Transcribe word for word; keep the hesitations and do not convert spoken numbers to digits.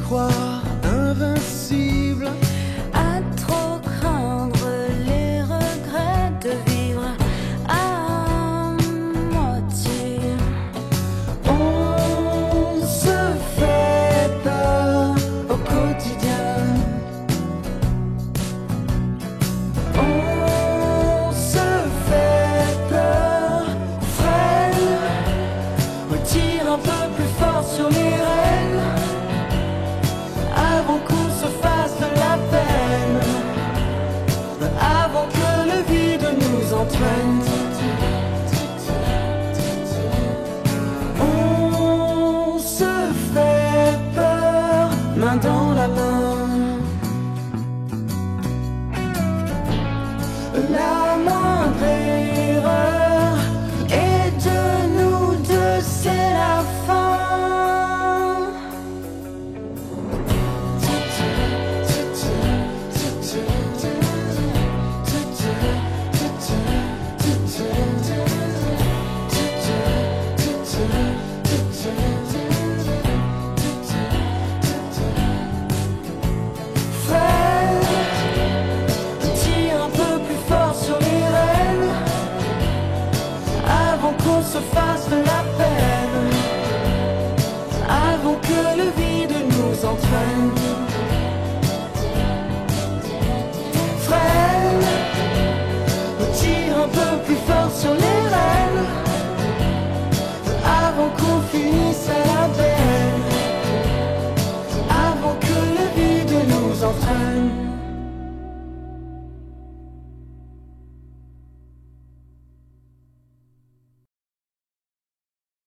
croire invincible, à trop craindre les regrets de vivre à moitié. on se fait peur au quotidien. On se fait peur, frêle, retire un peu plus fort sur les rênes, avant qu'on se fasse de la peine, avant que le vide nous entraîne. On se fait peur, main dans la main. La moindre erreur et de nous deux c'est la fin. Tire un peu plus fort sur les rênes, avant qu'on se fasse de la peine, avant que le vide nous entraîne.